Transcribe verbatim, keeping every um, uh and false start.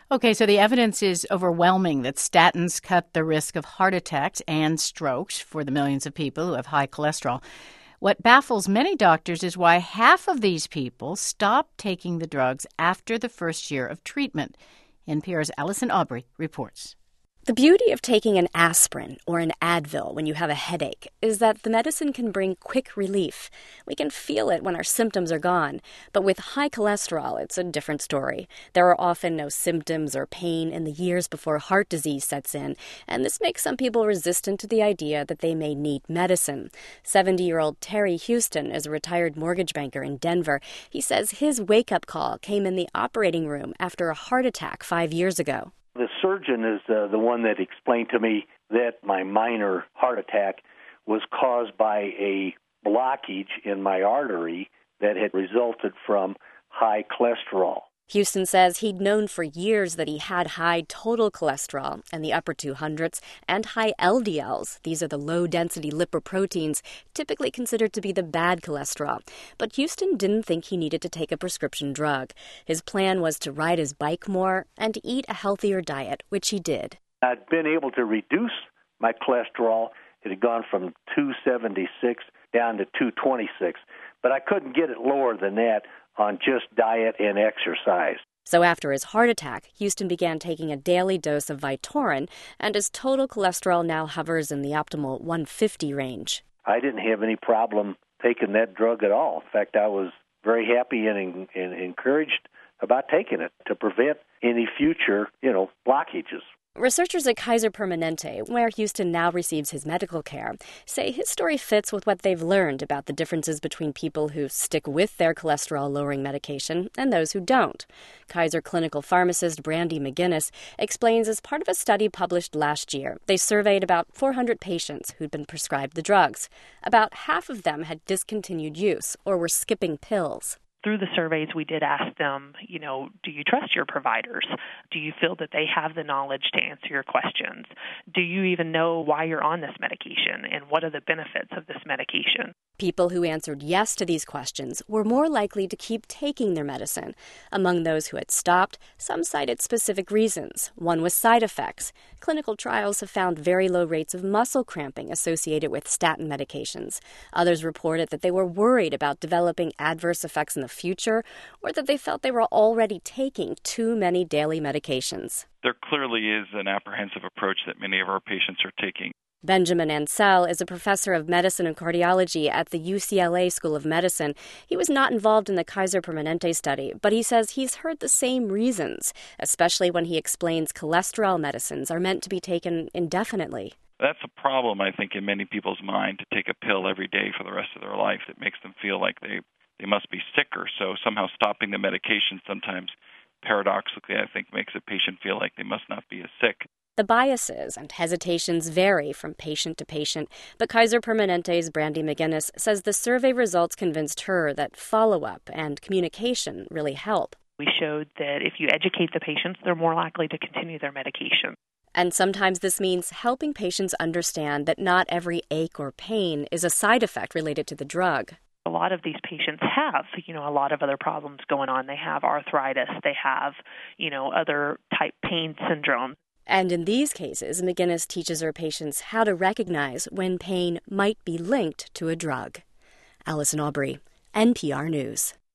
Okay, so the evidence is overwhelming that statins cut the risk of heart attacks and strokes for the millions of people who have high cholesterol. What baffles many doctors is why half of these people stop taking the drugs after the first year of treatment. N P R's Allison Aubrey reports. The beauty of taking an aspirin or an Advil when you have a headache is that the medicine can bring quick relief. We can feel it when our symptoms are gone. But with high cholesterol, it's a different story. There are often no symptoms or pain in the years before heart disease sets in, and this makes some people resistant to the idea that they may need medicine. seventy-year-old Terry Houston is a retired mortgage banker in Denver. He says his wake-up call came in the operating room after a heart attack five years ago. The surgeon is uh, the one that explained to me that my minor heart attack was caused by a blockage in my artery that had resulted from high cholesterol. Houston says he'd known for years that he had high total cholesterol in the upper two hundreds and high L D Ls. These are the low-density lipoproteins, typically considered to be the bad cholesterol. But Houston didn't think he needed to take a prescription drug. His plan was to ride his bike more and eat a healthier diet, which he did. I'd been able to reduce my cholesterol. It had gone from two seventy-six down to two twenty-six, but I couldn't get it lower than that on just diet and exercise. So after his heart attack, Houston began taking a daily dose of Vytorin, and his total cholesterol now hovers in the optimal one fifty range. I didn't have any problem taking that drug at all. In fact, I was very happy and, and encouraged about taking it to prevent any future, you know, blockages. Researchers at Kaiser Permanente, where Houston now receives his medical care, say his story fits with what they've learned about the differences between people who stick with their cholesterol-lowering medication and those who don't. Kaiser clinical pharmacist Brandy McGinnis explains as part of a study published last year, they surveyed about four hundred patients who'd been prescribed the drugs. About half of them had discontinued use or were skipping pills. Through the surveys, we did ask them, you know, do you trust your providers? Do you feel that they have the knowledge to answer your questions? Do you even know why you're on this medication and what are the benefits of this medication? People who answered yes to these questions were more likely to keep taking their medicine. Among those who had stopped, some cited specific reasons. One was side effects. Clinical trials have found very low rates of muscle cramping associated with statin medications. Others reported that they were worried about developing adverse effects in the future, or that they felt they were already taking too many daily medications. There clearly is an apprehensive approach that many of our patients are taking. Benjamin Ansel is a professor of medicine and cardiology at the U C L A School of Medicine. He was not involved in the Kaiser Permanente study, but he says he's heard the same reasons, especially when he explains cholesterol medicines are meant to be taken indefinitely. That's a problem, I think, in many people's mind, to take a pill every day for the rest of their life that makes them feel like they, they must be sicker. So somehow stopping the medication sometimes, paradoxically, I think, makes a patient feel like they must not be as sick. The biases and hesitations vary from patient to patient, but Kaiser Permanente's Brandy McGinnis says the survey results convinced her that follow-up and communication really help. We showed that if you educate the patients, they're more likely to continue their medication. And sometimes this means helping patients understand that not every ache or pain is a side effect related to the drug. A lot of these patients have, you know, a lot of other problems going on. They have arthritis, they have, you know, other type pain syndrome. And in these cases, McGinnis teaches her patients how to recognize when pain might be linked to a drug. Allison Aubrey, N P R News.